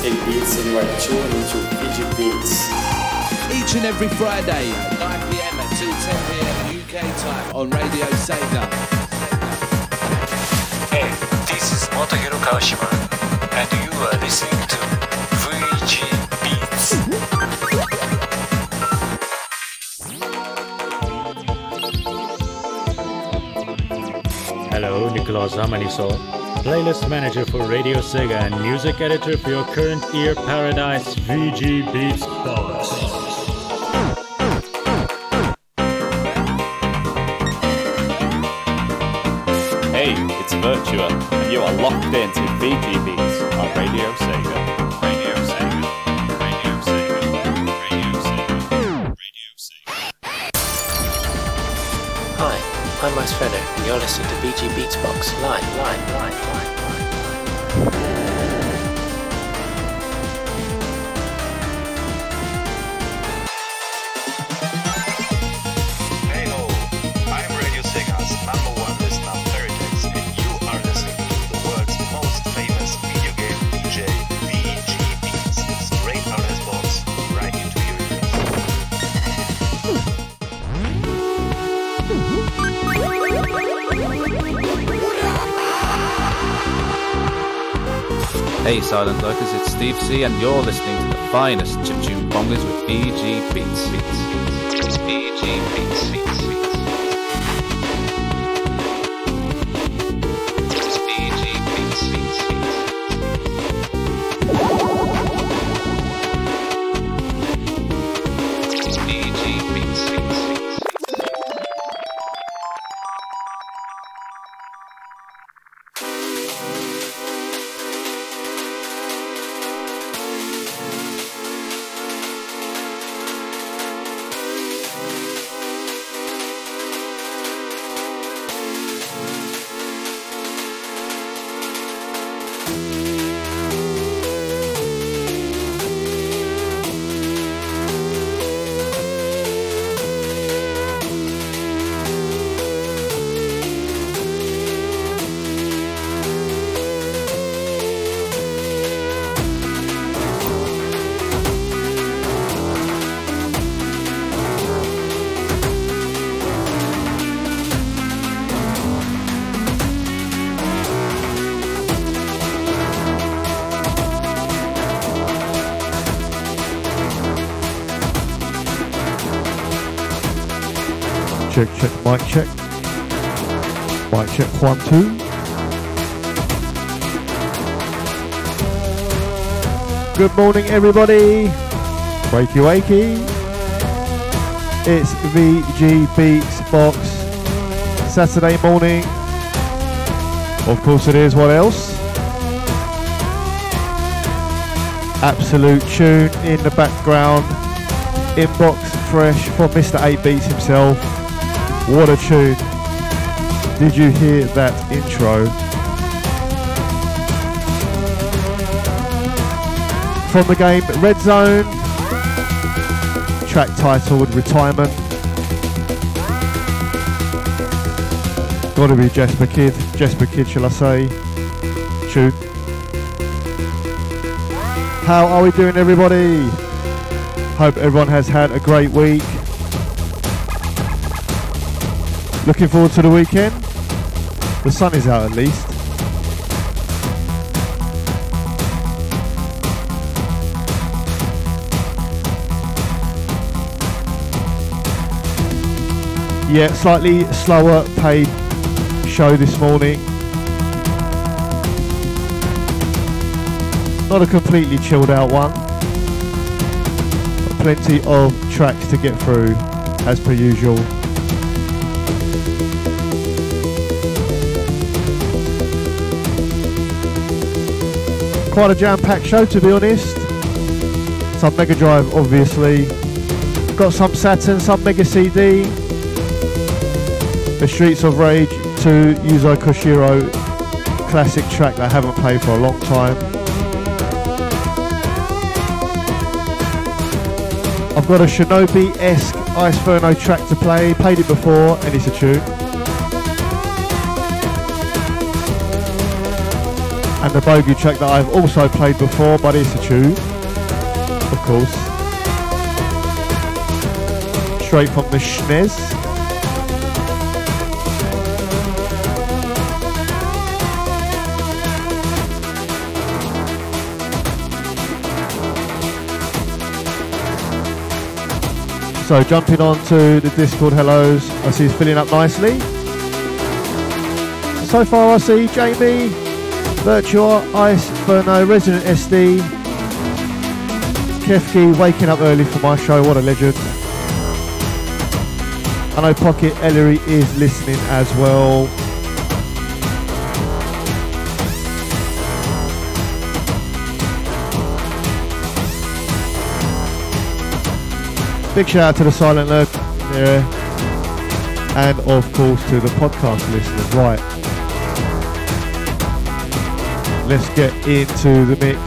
Beats and you are tuned into VG Beats. Each and every Friday, 9 PM until 10 PM UK time on Radio Sega. Hey, this is Motohiro Kawashima, and you are listening to VG Beats. Hello, Nicolas Hamaniso, playlist manager for Radio Sega and music editor for your current ear paradise VG Beats box. Hey, it's Virtua, and you are locked into VG Beats on Radio Sega. Radio Sega. Radio Sega. Radio Sega. Radio Sega. Hi, I'm Masfredo, and you're listening to VG Beats Box live. Hey Silent Lurkers, it's Steve C and you're listening to the finest chiptune bongers with VG Beats. VG Beats. Check, mic check. Mic check, 1, 2. Good morning, everybody. Wakey. It's VG Beats Box. Saturday morning. Of course it is, what else? Absolute tune in the background. Inbox fresh from Mr. 8 Beats himself. What a tune. Did you hear that intro? From the game Red Zone, track titled Retirement. Gotta be Jesper Kid shall I say. Tune. How are we doing, everybody? Hope everyone has had a great week. Looking forward to the weekend. The sun is out at least. Yeah, slightly slower paid show this morning. Not a completely chilled out one. But plenty of tracks to get through as per usual. Quite a jam-packed show, to be honest. Some Mega Drive, obviously. Got some Saturn, some Mega CD. The Streets of Rage 2 Yuzo Koshiro classic track that I haven't played for a long time. I've got a Shinobi-esque Ice Inferno track to play. Played it before and it's a tune. And the bogey track that I've also played before, but it's a tune, of course. Straight from the SNES. So jumping on to the Discord hellos, I see it's filling up nicely. So far I see Jamie, Virtua, Ice, Verno, Resident SD, Kefki waking up early for my show, what a legend. I know Pocket Ellery is listening as well. Big shout out to the Silent Lurk there, and of course to the podcast listeners. Right, let's get into the mix.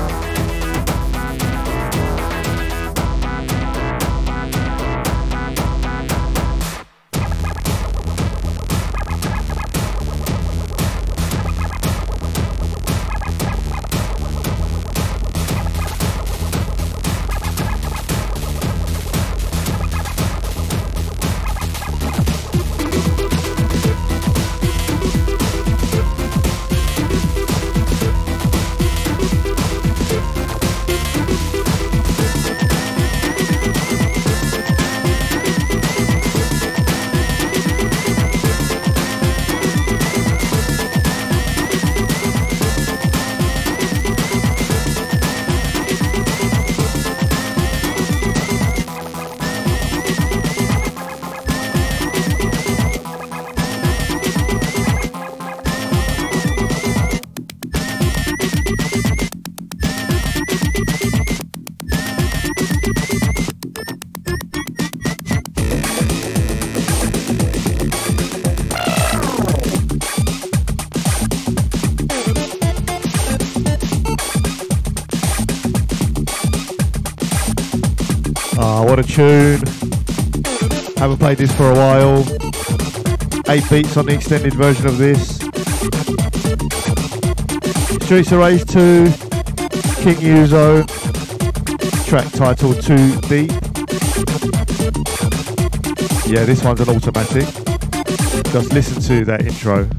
What a tune. Haven't played this for a while. 8 beats on the extended version of this. Streets of Rage 2, King Yuzo, track titled 2 Deep. Yeah, this one's an automatic. Just listen to that intro.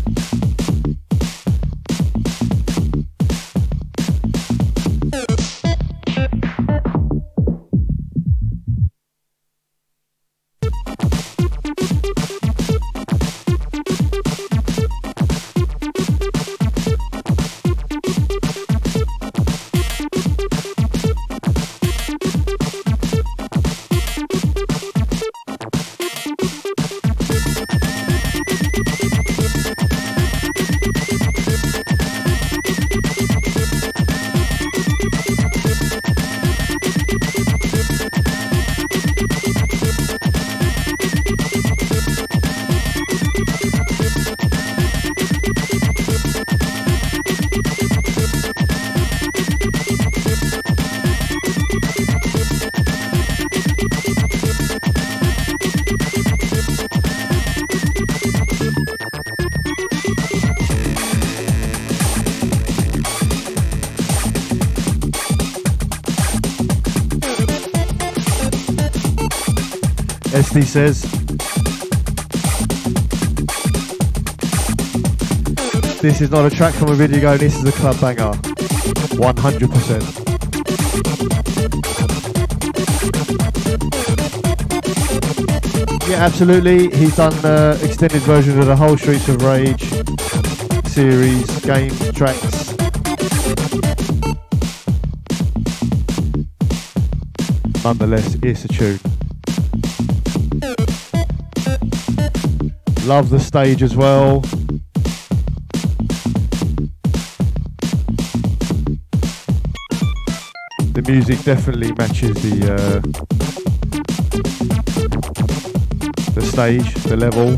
SD says, this is not a track from a video game, this is a club banger. 100%. Yeah, absolutely. He's done the extended version of the whole Streets of Rage series, games, tracks. Nonetheless, it's a tune. Love the stage as well. The music definitely matches the stage, the level.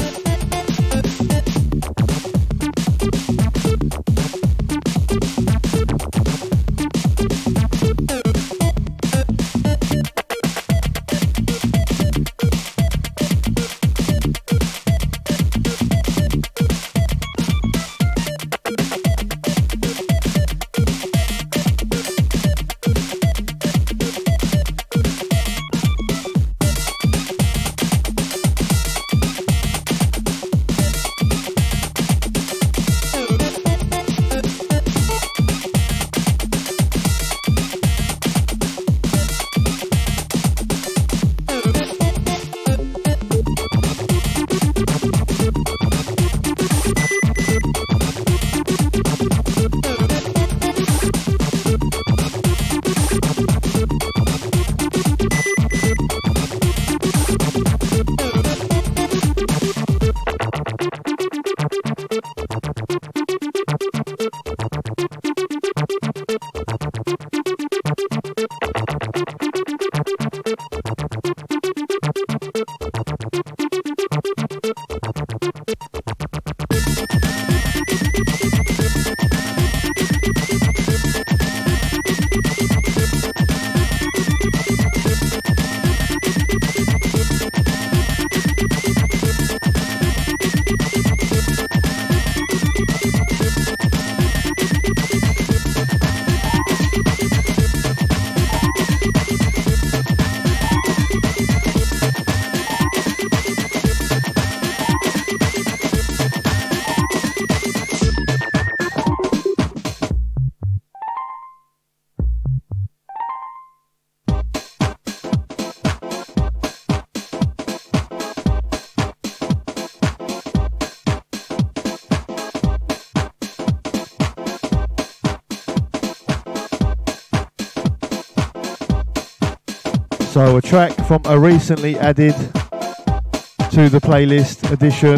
So a track from a recently added to the playlist edition.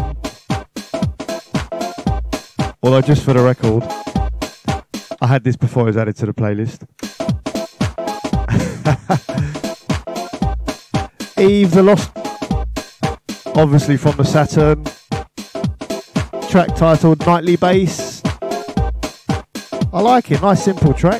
Although just for the record, I had this before it was added to the playlist. Eve the Lost, obviously from the Saturn. Track titled Nightly Bass. I like it, nice simple track.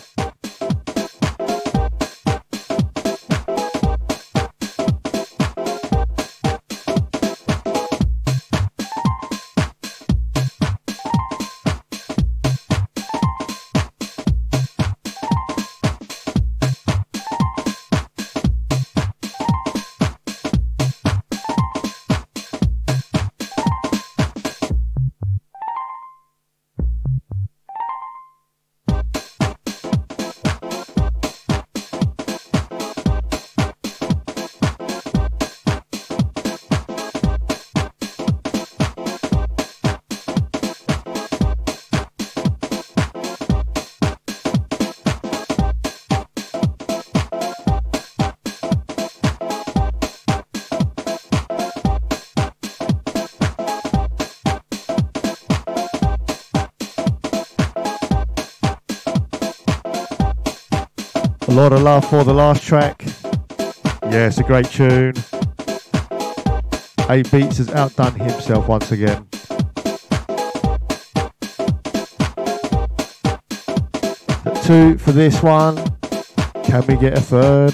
A lot of love for the last track. Yeah, it's a great tune. 8 Beats has outdone himself once again. The 2 for this one. Can we get a third?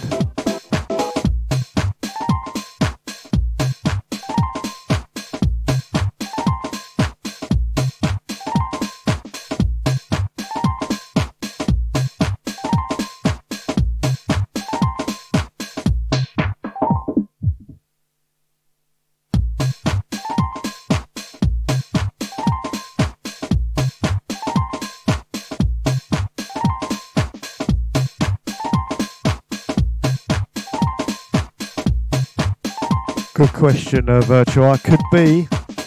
Good question, Virtua. Could be.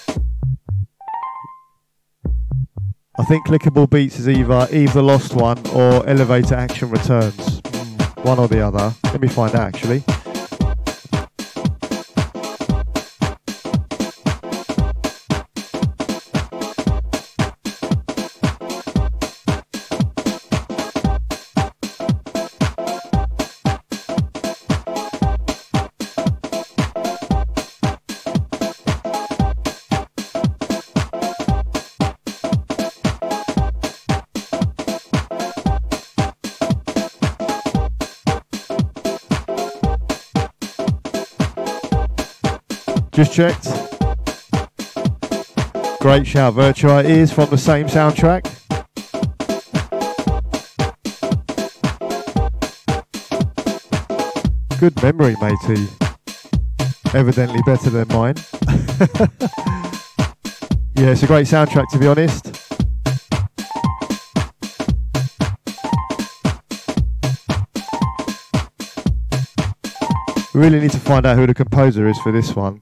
I think Clickable Beats is either Eve the Lost One or Elevator Action Returns. One or the other. Let me find out actually. Just checked. Great shout, Virtua. It is from the same soundtrack. Good memory, matey. Evidently better than mine. Yeah, it's a great soundtrack, to be honest. We really need to find out who the composer is for this one.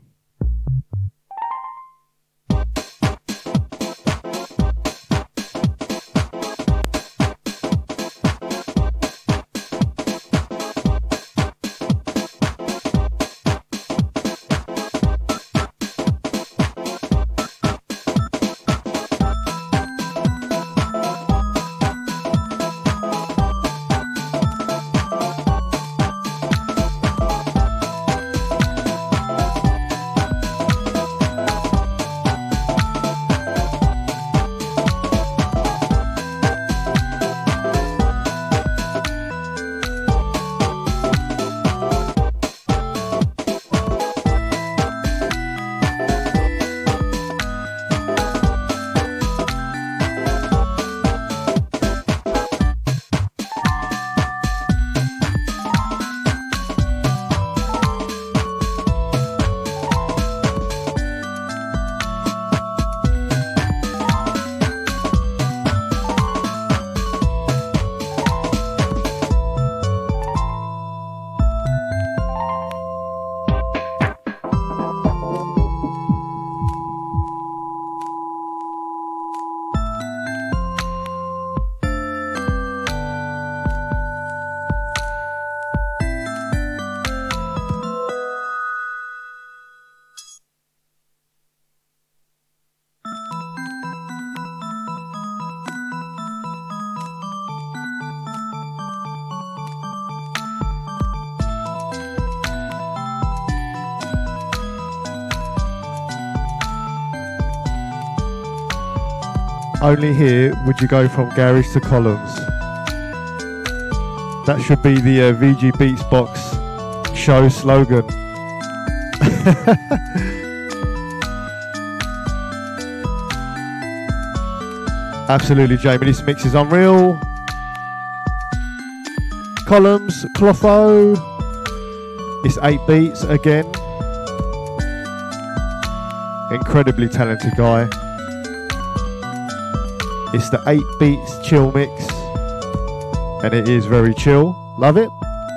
Only here would you go from garage to columns. That should be the VG Beats Box show slogan. Absolutely, Jamie. This mix is unreal. Columns, Clotho. It's 8 beats again. Incredibly talented guy. It's the 8 beats chill mix. And it is very chill. Love it.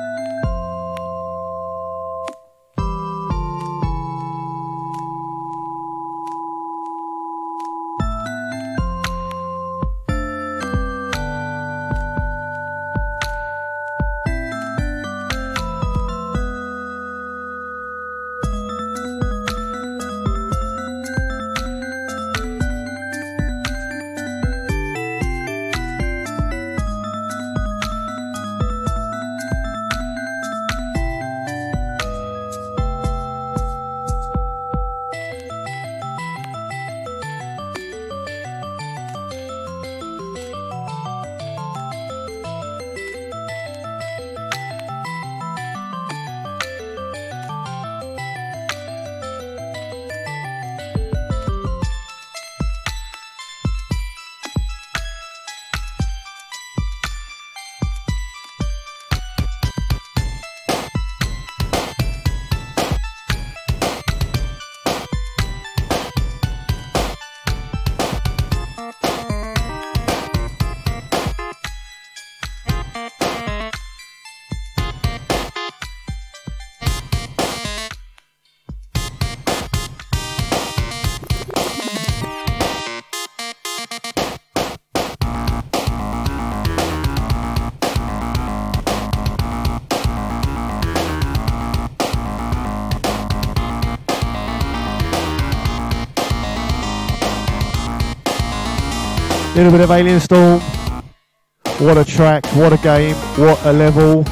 Little bit of Alien Storm. What a track, what a game, what a level.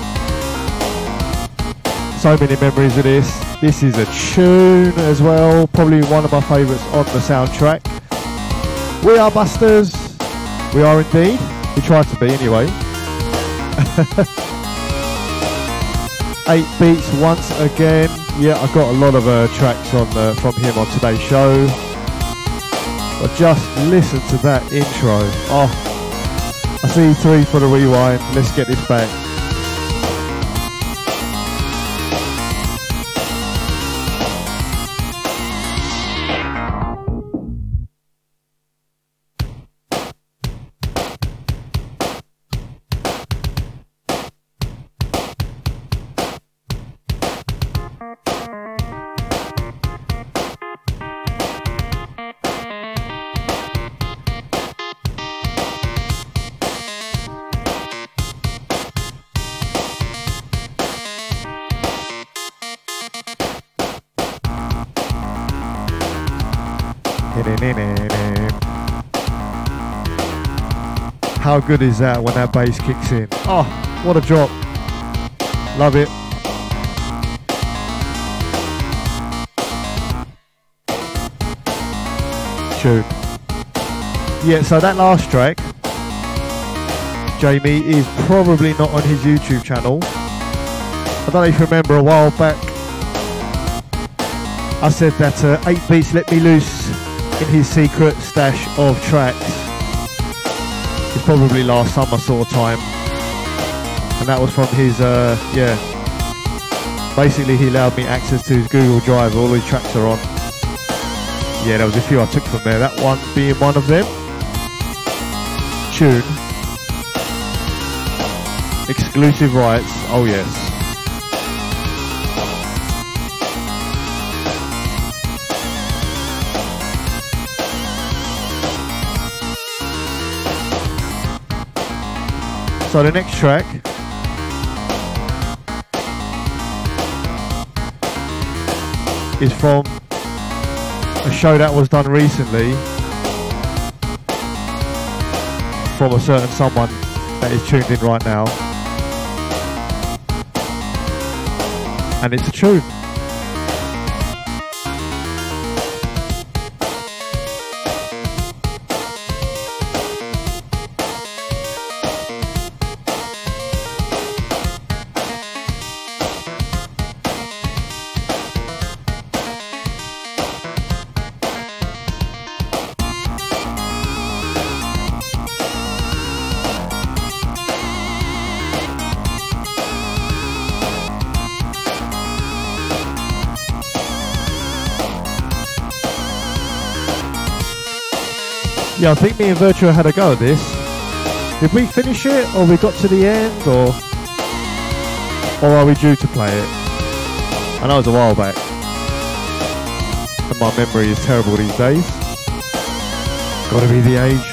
So many memories of this. This is a tune as well. Probably one of my favourites on the soundtrack. We are Busters. We are indeed. We try to be anyway. 8 beats once again. Yeah, I got a lot of tracks on from him on today's show. But just listen to that intro. Oh, I see 3 for the rewind. Let's get this back. How good is that when that bass kicks in? Oh, what a drop. Love it. Tune. Yeah, so that last track, Jamie, is probably not on his YouTube channel. I don't know if you remember a while back, I said that 8 Beats let me loose in his secret stash of tracks. It's probably last summer sort of time, and that was from his basically he allowed me access to his Google Drive. All his tracks are on. Yeah, there was a few I took from there, that one being one of them. Tune, exclusive rights, oh yes. So the next track is from a show that was done recently from a certain someone that is tuned in right now, and it's a tune. Yeah, I think me and Virtua had a go at this. Did we finish it, or we got to the end, or are we due to play it? I know it was a while back, and my memory is terrible these days. Gotta be the age.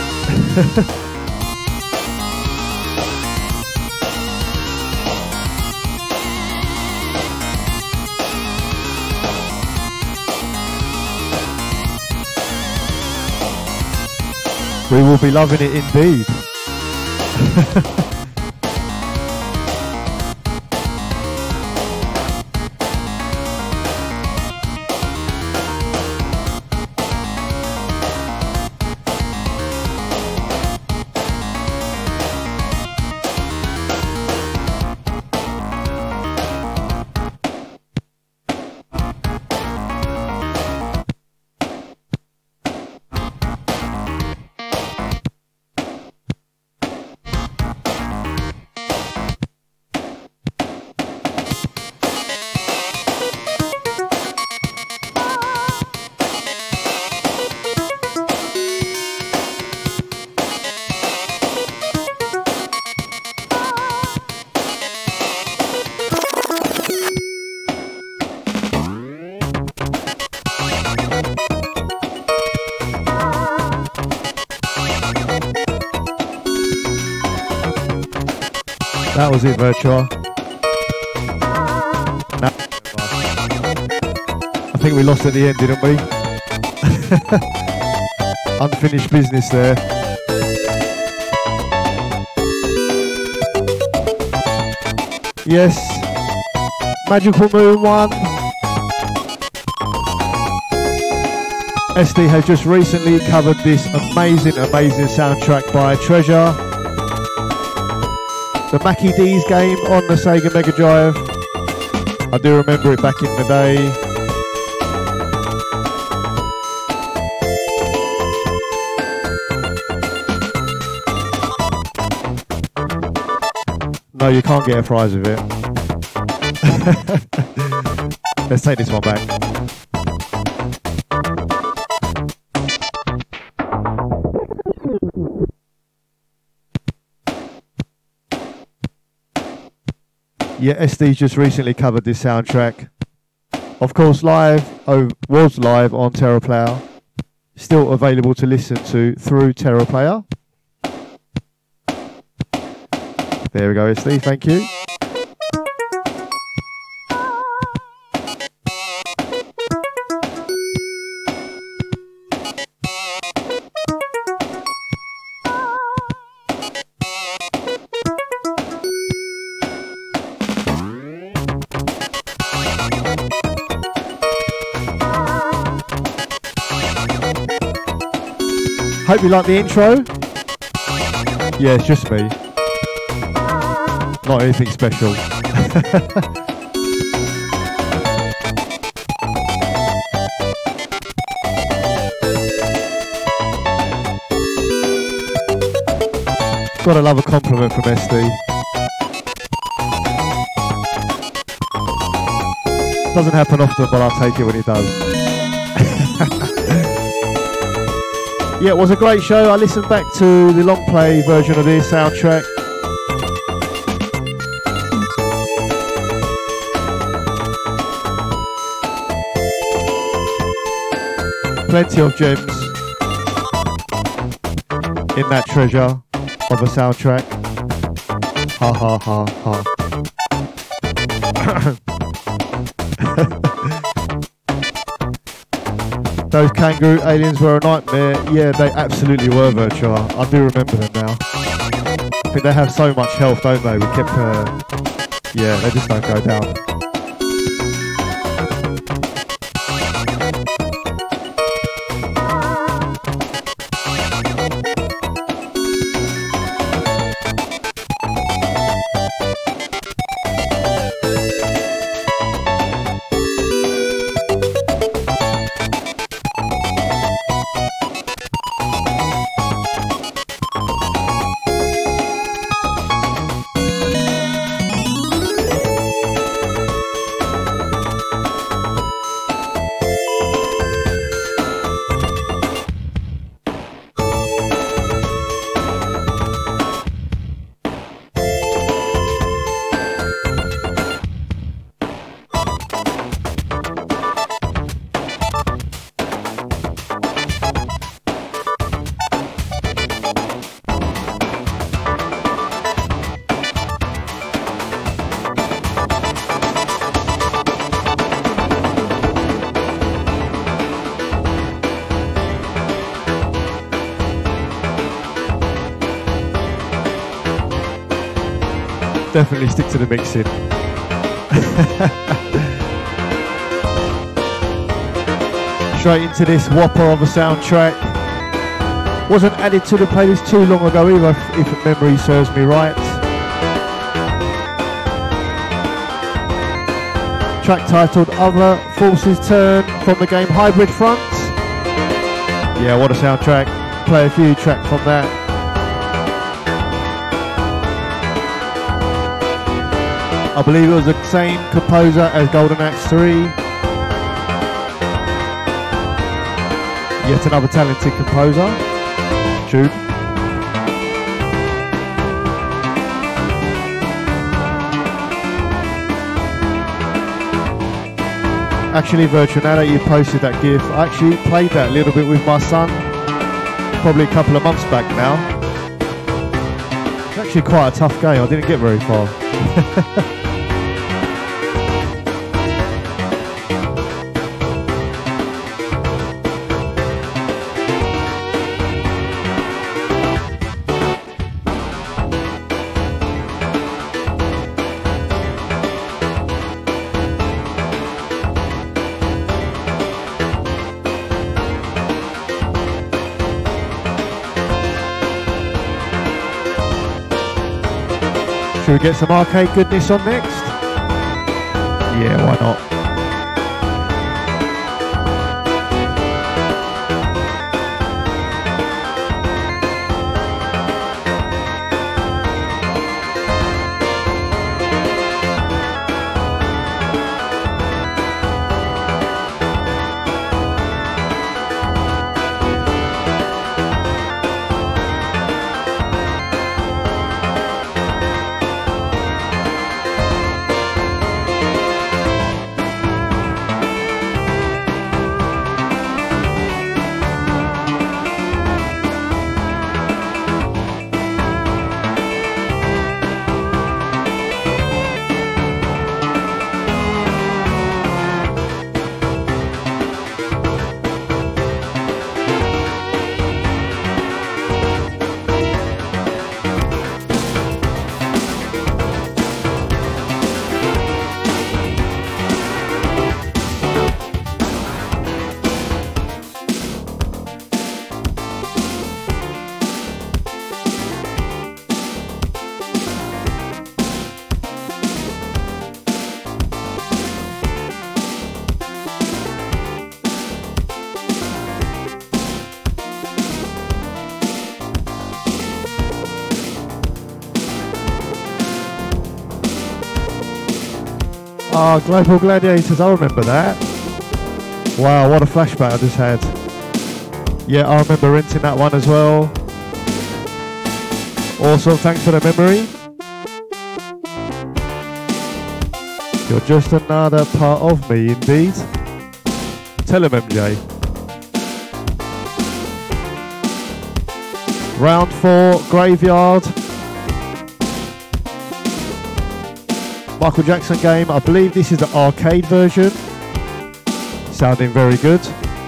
We will be loving it indeed. That was it, Virtua. I think we lost at the end, didn't we? Unfinished business there. Yes. Magical Moon 1. SD has just recently covered this amazing soundtrack by Treasure. The Mackie D's game on the Sega Mega Drive. I do remember it back in the day. No, you can't get a prize with it. Let's take this one back. Yeah, SD just recently covered this soundtrack. Of course, was live on TerraPlayer. Still available to listen to through TerraPlayer. There we go, SD, thank you. Hope you like the intro. Yeah, it's just me. Not anything special. Gotta love a compliment from SD. Doesn't happen often, but I'll take it when it does. Yeah, it was a great show. I listened back to the long play version of this soundtrack. Plenty of gems in that treasure of a soundtrack. Ha ha ha ha. Those kangaroo aliens were a nightmare. Yeah, they absolutely were, Virtua. I do remember them now. I think they have so much health, don't they? We kept, yeah, they just don't go down. Definitely stick to the mixing. Straight into this whopper of a soundtrack. Wasn't added to the playlist too long ago either, if memory serves me right. Track titled Other Forces Turn from the game Hybrid Front. Yeah, what a soundtrack. Play a few tracks from that. I believe it was the same composer as Golden Axe 3. Yet another talented composer. Tune. Actually, Virtual, now that you posted that GIF, I actually played that a little bit with my son, probably a couple of months back now. It's actually quite a tough game, I didn't get very far. Should we get some arcade goodness on next? Yeah, why not? Oh, Global Gladiators, I remember that. Wow, what a flashback I just had. Yeah, I remember renting that one as well. Awesome, thanks for the memory. You're just another part of me, indeed. Tell him, MJ. Round 4, Graveyard. Michael Jackson game. I believe this is the arcade version. Sounding very good.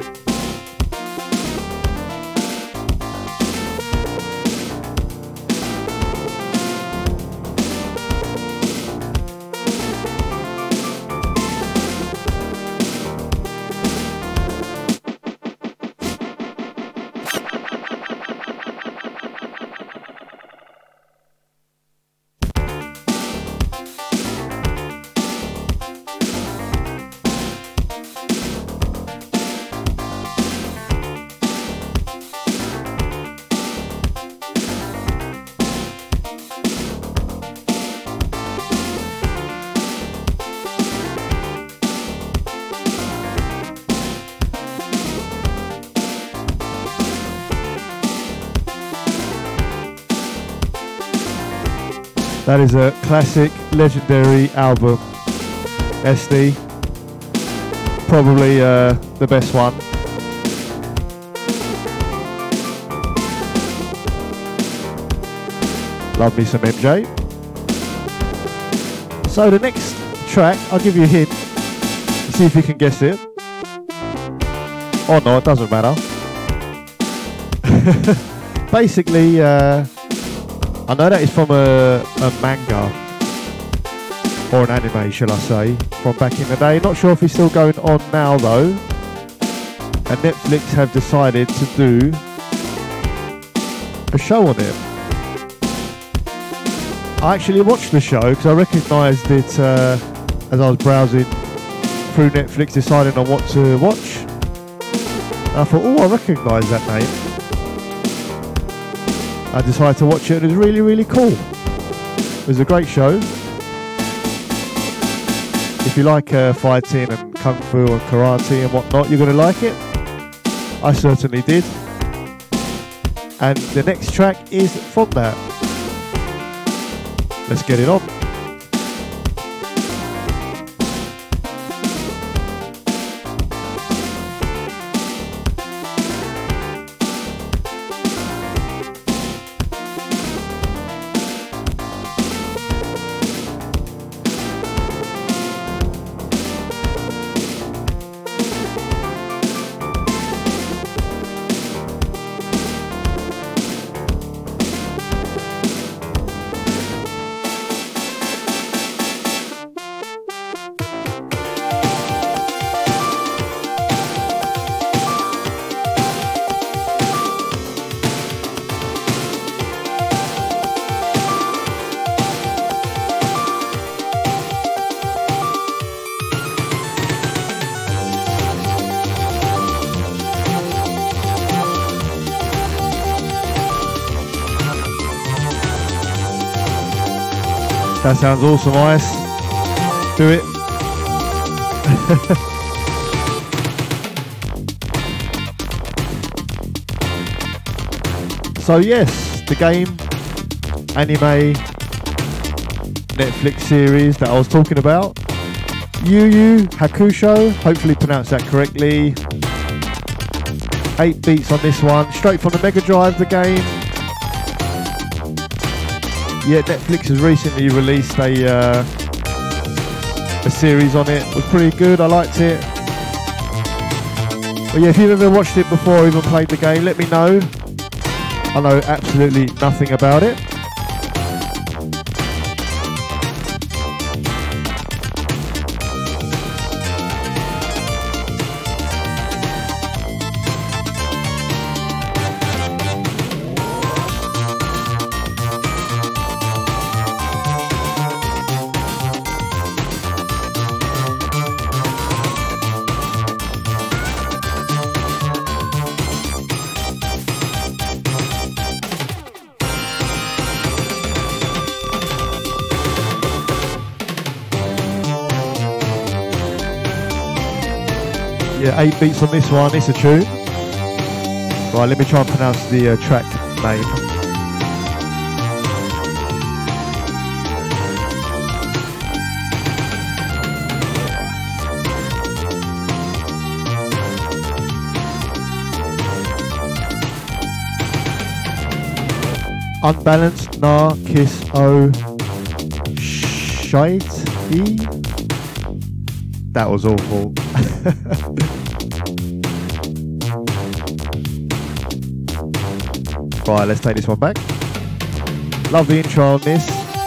That is a classic, legendary album. SD. Probably the best one. Love me some MJ. So the next track, I'll give you a hint. See if you can guess it. Or no, it doesn't matter. Basically, I know that it's from a manga. or an anime, shall I say, from back in the day. Not sure if it's still going on now though. And Netflix have decided to do a show on it. I actually watched the show because I recognised it as I was browsing through Netflix, deciding on what to watch. And I thought, oh, I recognise that name. I decided to watch it and it was really, really cool. It was a great show. If you like fighting and kung fu and karate and whatnot, you're going to like it. I certainly did. And the next track is from that. Let's get it on. That sounds awesome, Ice. Do it. So yes, the game, anime, Netflix series that I was talking about. Yu Yu Hakusho, hopefully pronounced that correctly. 8 beats on this one, straight from the Mega Drive, the game. Yeah, Netflix has recently released a series on it. It was pretty good, I liked it. But yeah, if you've ever watched it before or even played the game, let me know. I know absolutely nothing about it. Yeah, 8 beats on this one, it's a tune. Right, let me try and pronounce the track name. Unbalanced Na Kiss O Shite E. That was awful. Right, let's take this one back. Love the intro on this.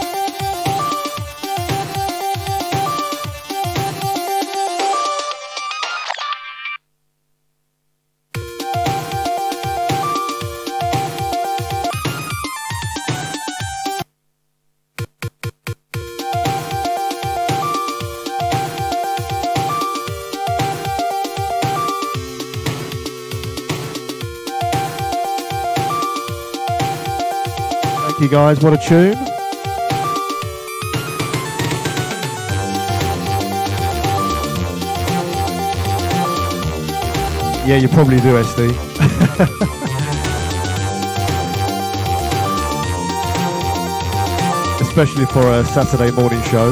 You guys, what a tune. Yeah, you probably do, SD. Especially for a Saturday morning show.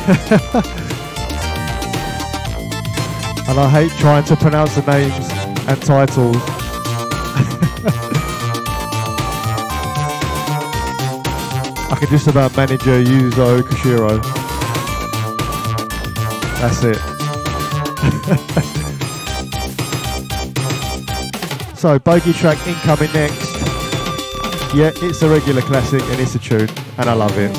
And I hate trying to pronounce the names and titles. I can just about manage Yuzo Koshiro. That's it. So, bogey track incoming next. Yeah, it's a regular classic and it's a tune, and I love it.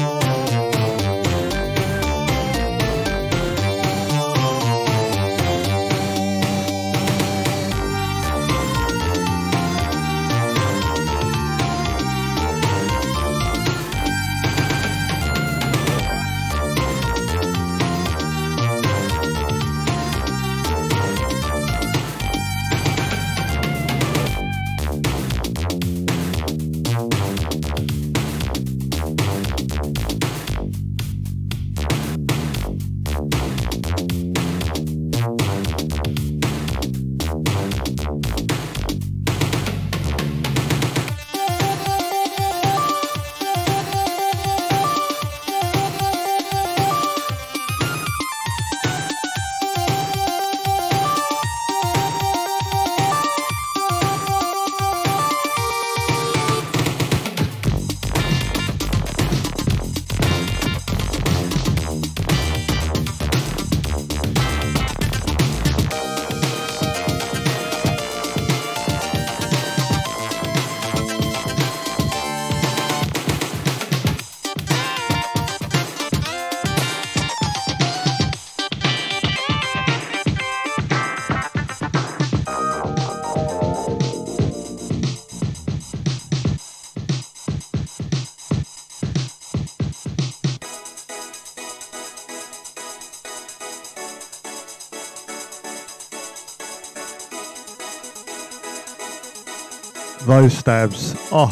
Those stabs, oh,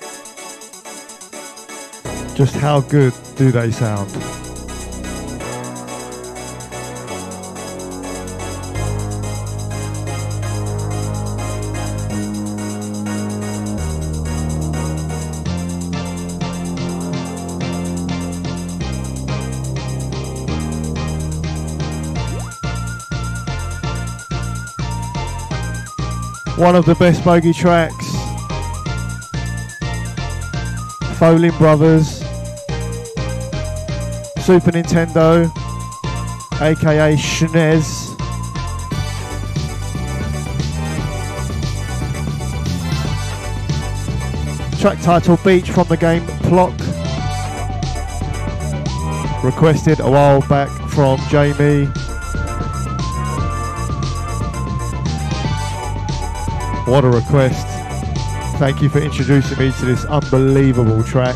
just how good do they sound? One of the best bogey tracks. Folin Brothers, Super Nintendo, aka SNES. Track title Beach from the game Plock. Requested a while back from Jamie. What a request. Thank you for introducing me to this unbelievable track.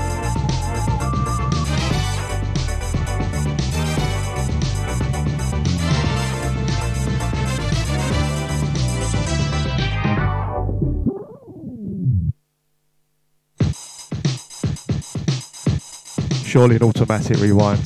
Surely an automatic rewind.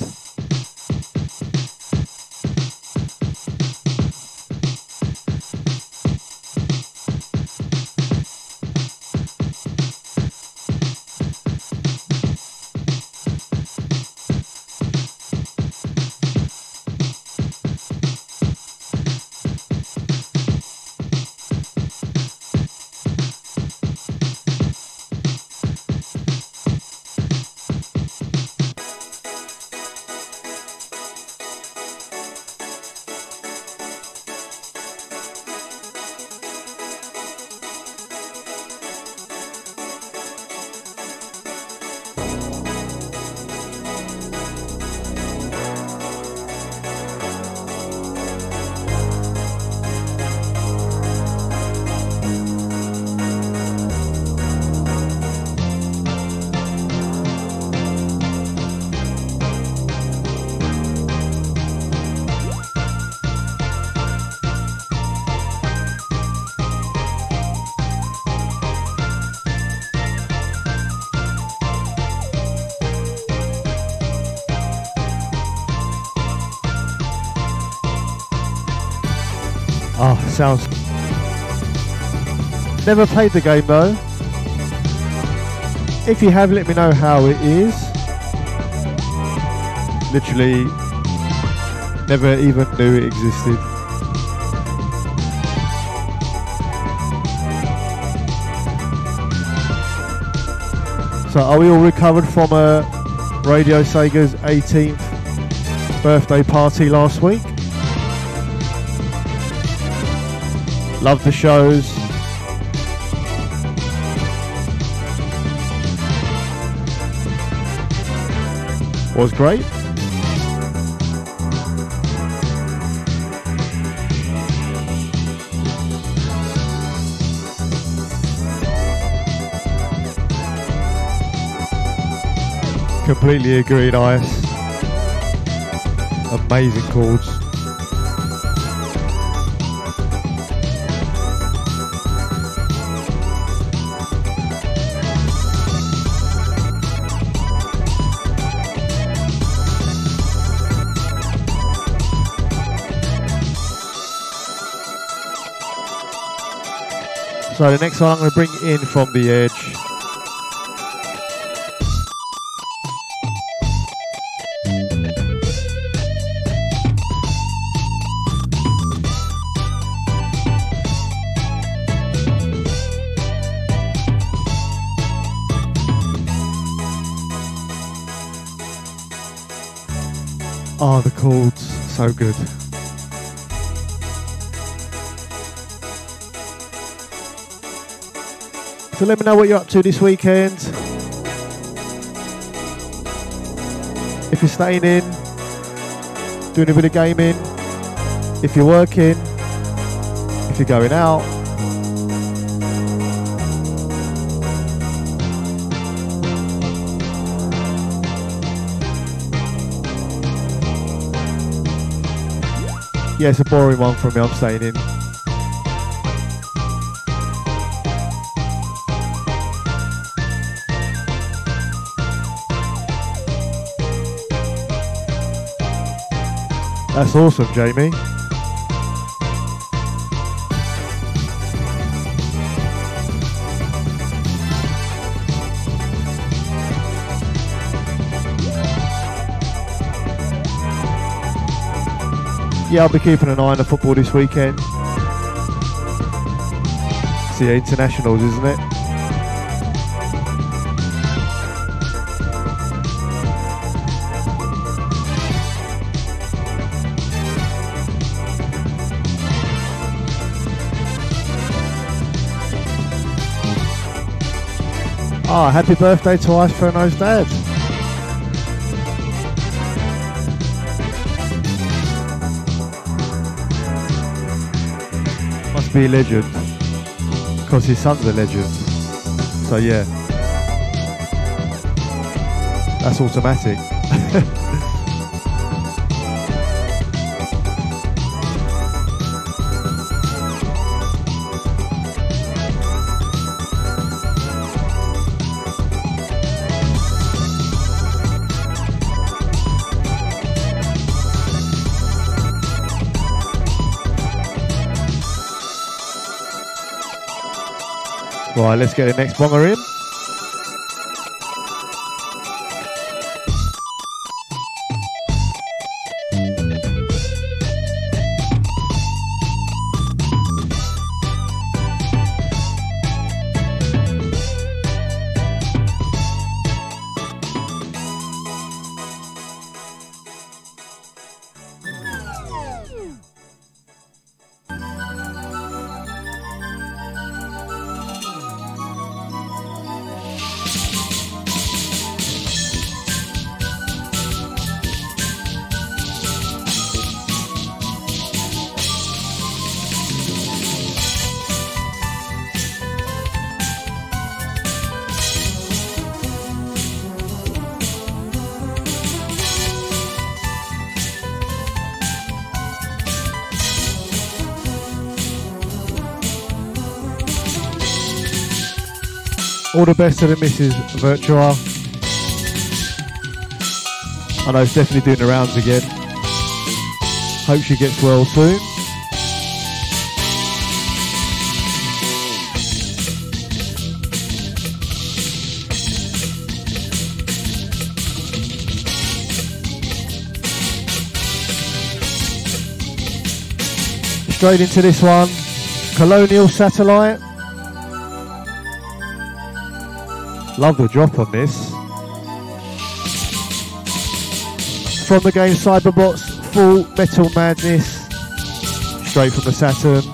Oh, sounds... Never played the game though. If you have, let me know how it is. Literally never even knew it existed. So are we all recovered from Radio Sega's 18th birthday party last week? Loved the shows. Was great. Completely agreed, Ice. Amazing chords. So the next one I'm going to bring in from the edge. Oh, the chords, so good. So let me know what you're up to this weekend. If you're staying in, doing a bit of gaming, if you're working, if you're going out. Yeah, it's a boring one for me, I'm staying in. That's awesome, Jamie. Yeah, I'll be keeping an eye on the football this weekend. It's the internationals, isn't it? Ah, happy birthday to Ice Ferno's dad. Must be a legend, because his son's a legend. So yeah, that's automatic. Right, let's get the next bonger in. All the best to the Mrs. Virtua. I know it's definitely doing the rounds again. Hope she gets well soon. straight into this one. Colonial Satellite. Love the drop on this. From the game Cyberbots, Full Metal Madness. Straight from the Saturn.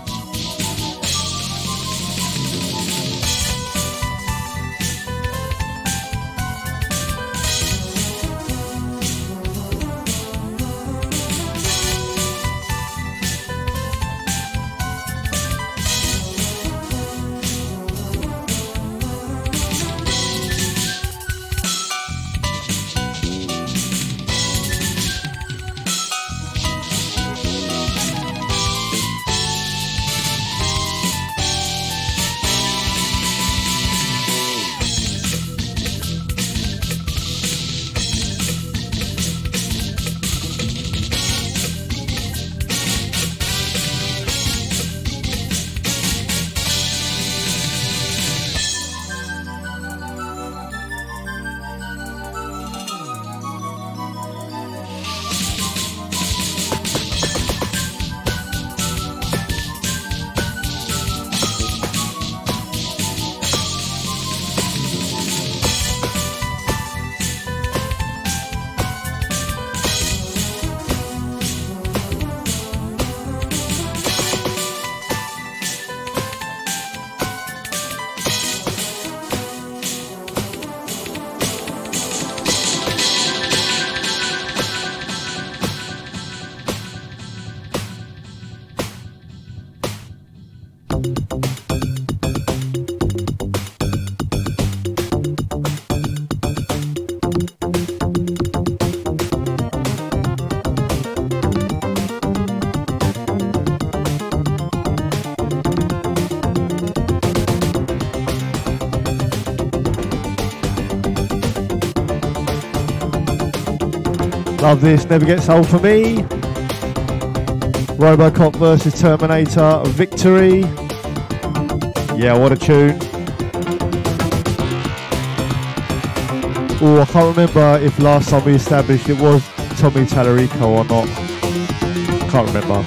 Love this, never gets old for me. Robocop versus Terminator, Victory. Yeah, what a tune. Oh, I can't remember if last time we established it was Tommy Tallarico or not. Can't remember.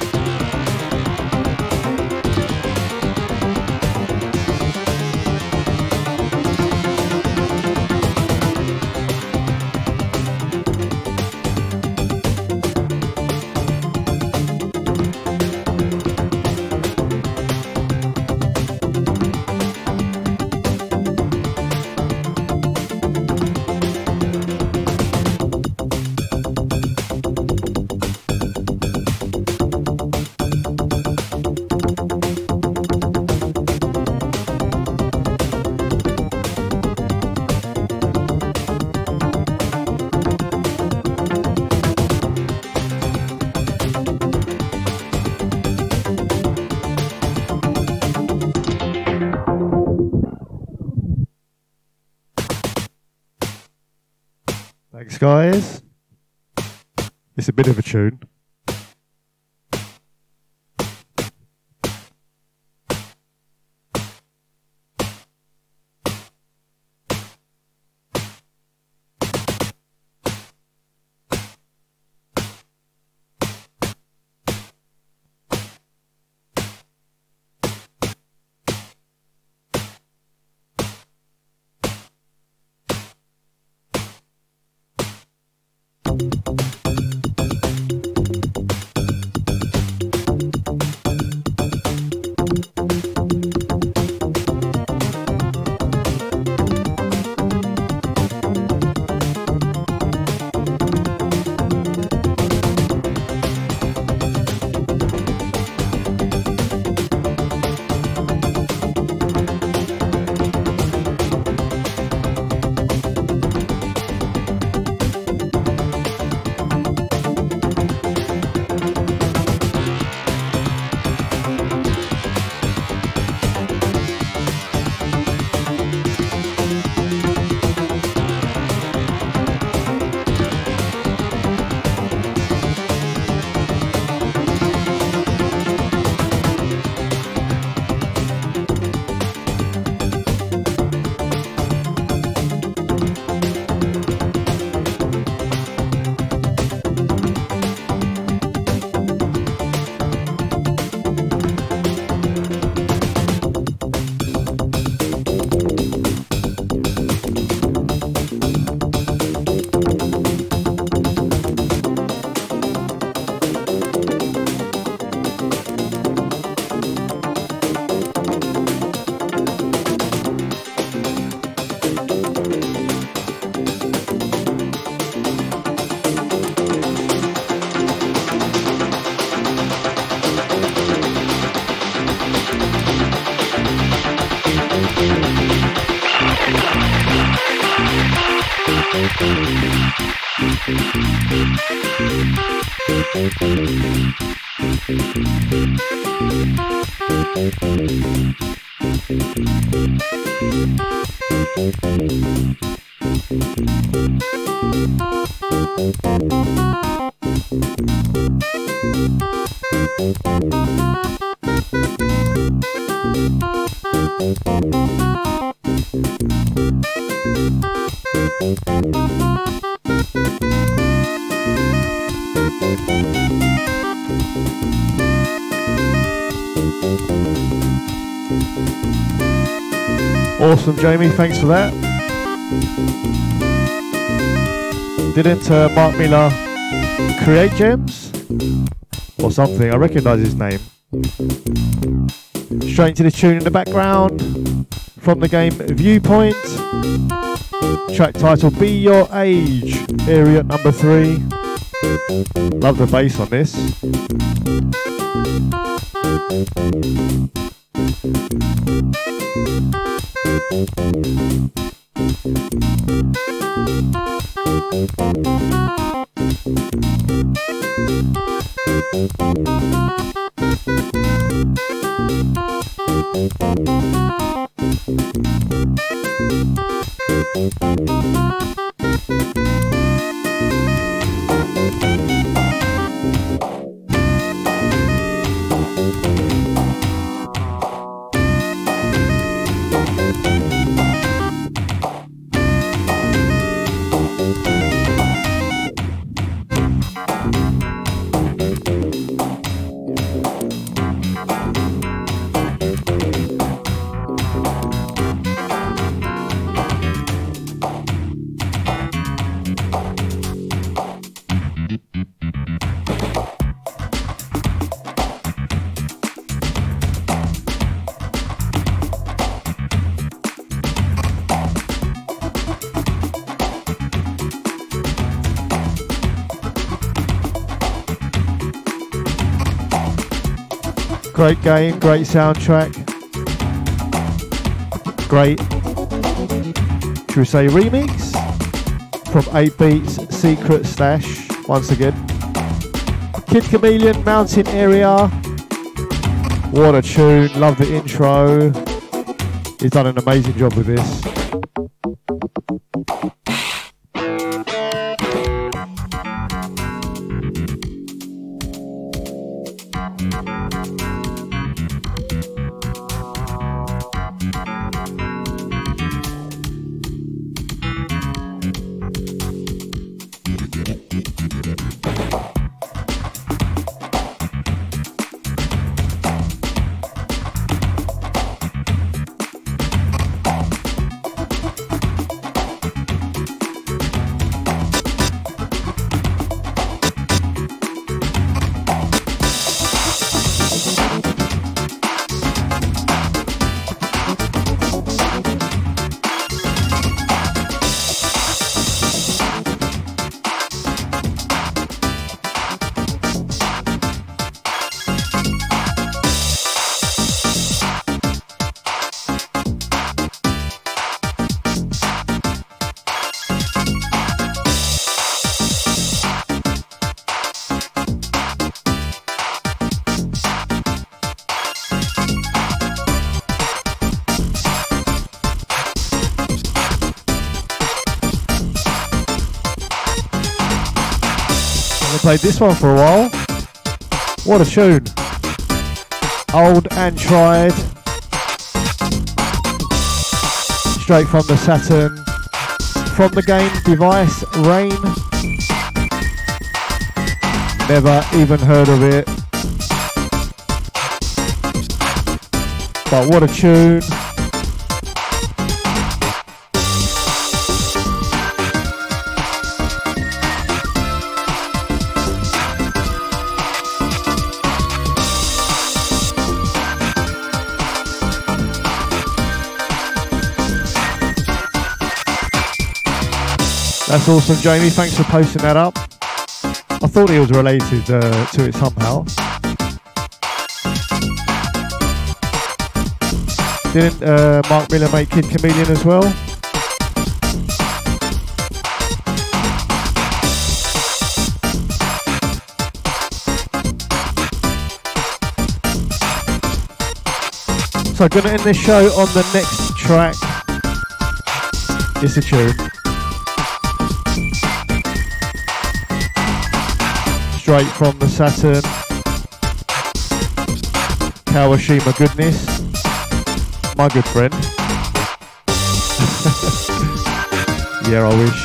Thanks, guys. It's a bit of a tune. Awesome, Jamie, thanks for that. Didn't Mark Miller create Gems? Or something, I recognise his name. Straight into the tune in the background from the game Viewpoint. Track title Be Your Age, area number 3. Love the bass on this. Great game, great soundtrack, great, should we say remix, from 8Beats Secret Stash, once again. Kid Chameleon, Mountain Area, what a tune, love the intro, he's done an amazing job with this. Played this one for a while. What a tune. Old and tried. Straight from the Saturn. From the game Device Rain. Never even heard of it. But what a tune. That's awesome, Jamie. Thanks for posting that up. I thought he was related to it somehow. Didn't Mark Miller make Kid Chameleon as well? So gonna end this show on the next track. It's a tune. Straight from the Saturn. Kawashima goodness. My good friend. Yeah, I wish.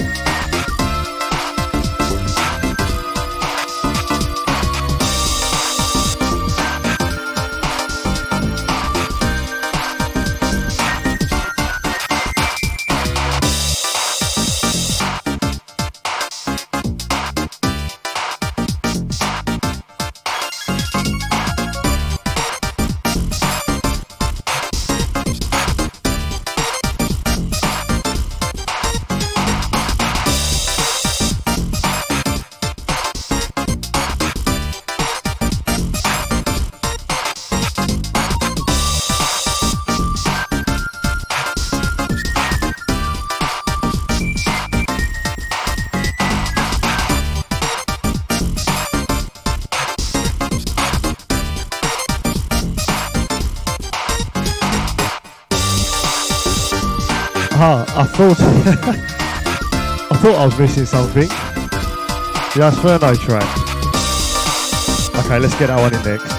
I thought I was missing something. The Inferno track. Okay, let's get that one in next.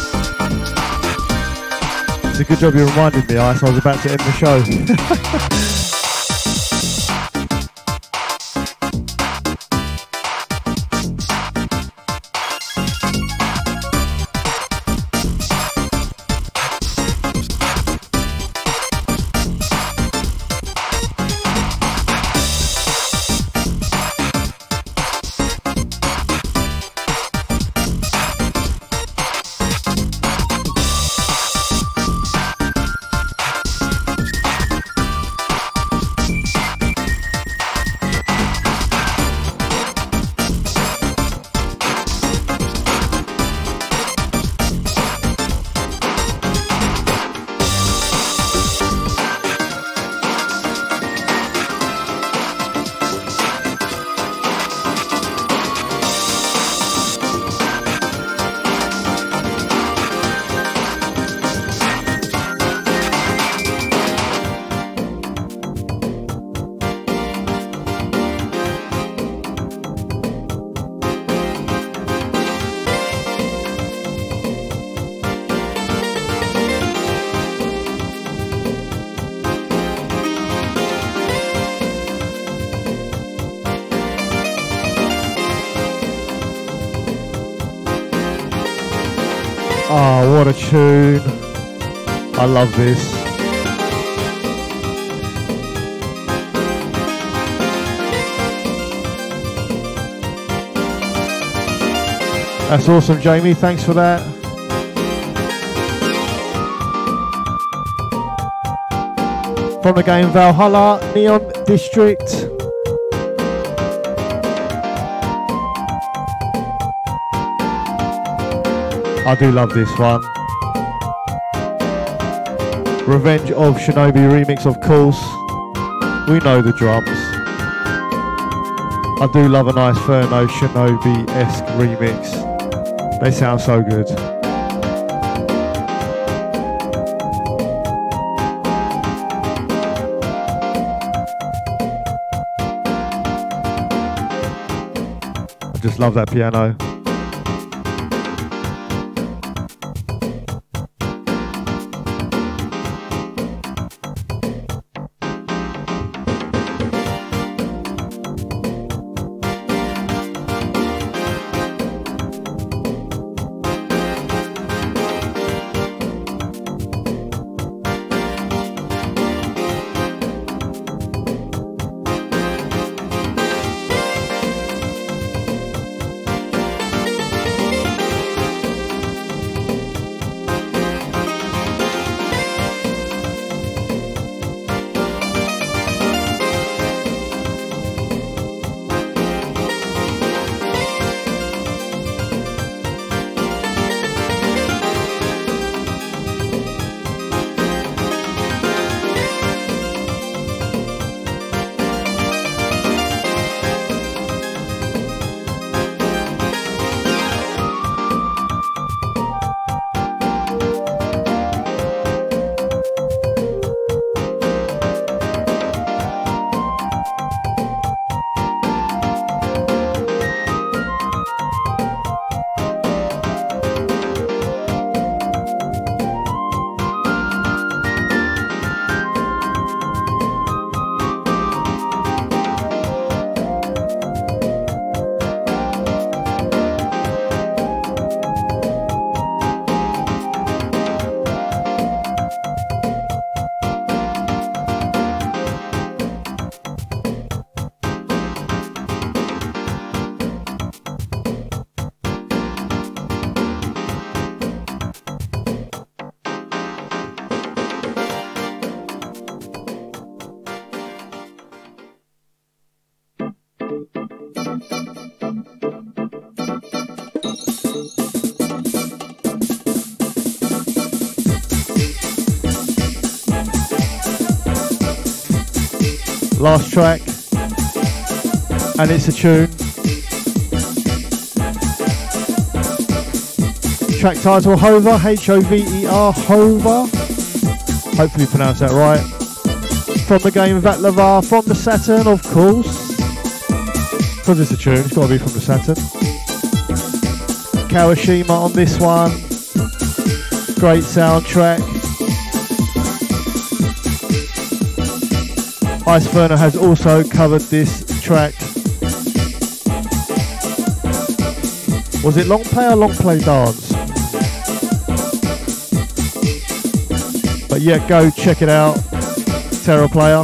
It's a good job you reminded me, Ice. I was about to end the show. Oh, what a tune. I love this. That's awesome, Jamie. Thanks for that. From the game Valhalla, Neon District. I do love this one. Revenge of Shinobi remix, of course. We know the drums. I do love a nice Inferno Shinobi-esque remix. They sound so good. I just love that piano. Last track, and it's a tune. Track title Hover, H-O-V-E-R, Hover. Hopefully pronounced that right. From the game Vatlavar, from the Saturn, of course. Because it's a tune, it's got to be from the Saturn. Kawashima on this one. Great soundtrack. Iceferno has also covered this track. Was it Long Play or Long Play Dance? But yeah, go check it out. Terror Player.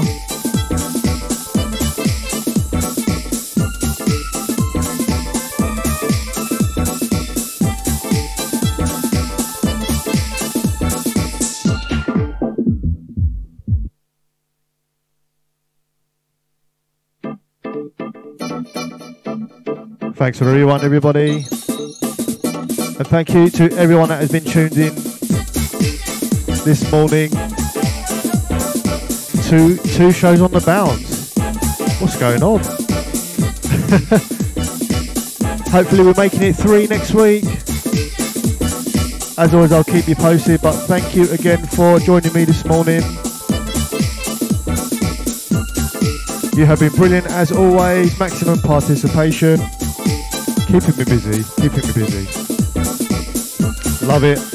Thanks for everyone, everybody. And thank you to everyone that has been tuned in this morning. Two shows on the bounce. What's going on? Hopefully we're making it 3 next week. As always, I'll keep you posted, but thank you again for joining me this morning. You have been brilliant as always. Maximum participation. Keeping me busy. Keeping me busy. Love it.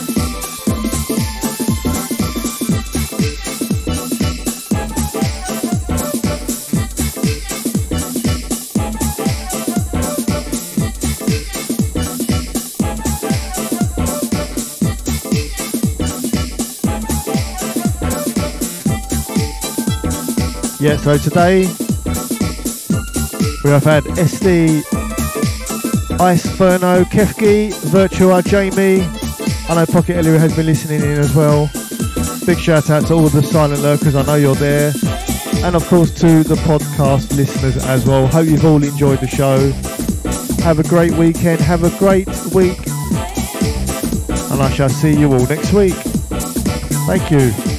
Yeah, so today we have had SD, Iceferno, Kefki, Virtua, Jamie. I know Pocket Ellery has been listening in as well. Big shout out to all the silent lurkers, I know you're there. And of course to the podcast listeners as well. Hope you've all enjoyed the show. Have a great weekend, have a great week. And I shall see you all next week. Thank you.